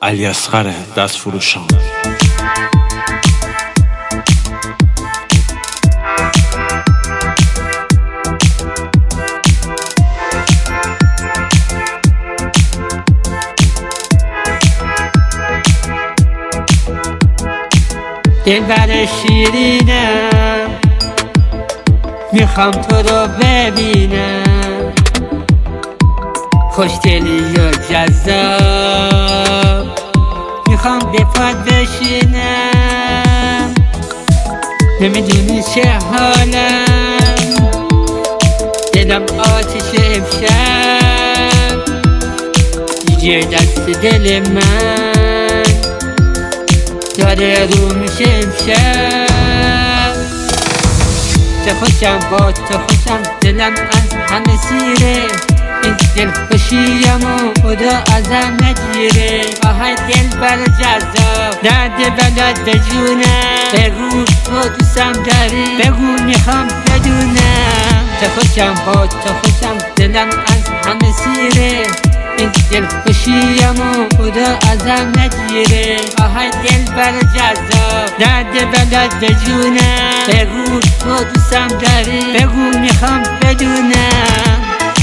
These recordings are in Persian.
علیاصغر دست فروشان. دلبر شیرینم میخوام تو رو ببینم، خوشدلی و جذاب میخوام به پات بشینم. نمیدونی چه حالم، دلم آتش امشب، یه دست دل من داره رو میشه امشب. چه خوشم با تو خوشم، دلم از همه سیره، این دل خوشیم و خدا ازم نگیره. آهای دل بر جذاب نده بلد بجونم، بگو تو دوستم داری، بگو میخوام بدونم. چه خوشم با تو خوشم، دلم از همه سیره، این دل خوشیم و خدا ازم نگیره. آهای دل بر جذاب نده بلد بجونم، بگو تو دوستم داری، بگو میخوام بدونم.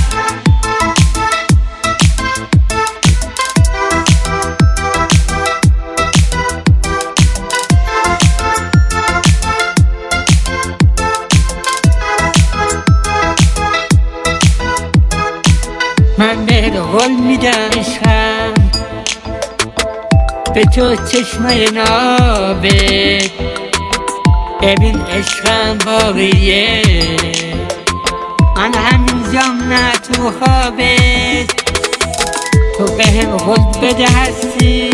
من بهت قول میدم عشقم، به تو چشمای نابت، ببین عشقم باقیه، من همینجام نه تو خوابت. تو بهم قول بده هستی،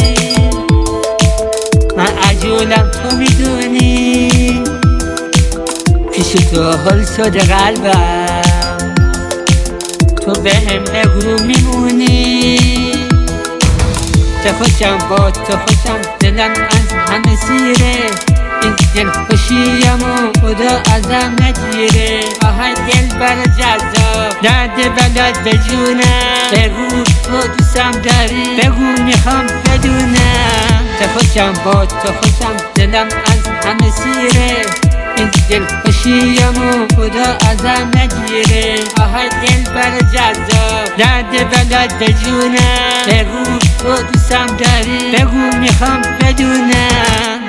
من عجولم تو میدونی، پیش تو حل شده قلبم، تو بهم بگو میمونی. چه خوشم با تو خوشم، دلم از همه سیره، این دل خوشیم و خدا ازم نگیره. آهای دل بر جذاب نده بلد بجونم، بگو تو دوستم داری، بگو میخوام بدونم. چه خوشم با تو خوشم، دلم از همه سیره، این دل خوشیم و خدا ازم نگیره. آهای دل بر جذاب نده بلد بجونم، بگو تو دوستم داری، بگو میخوام بدونم.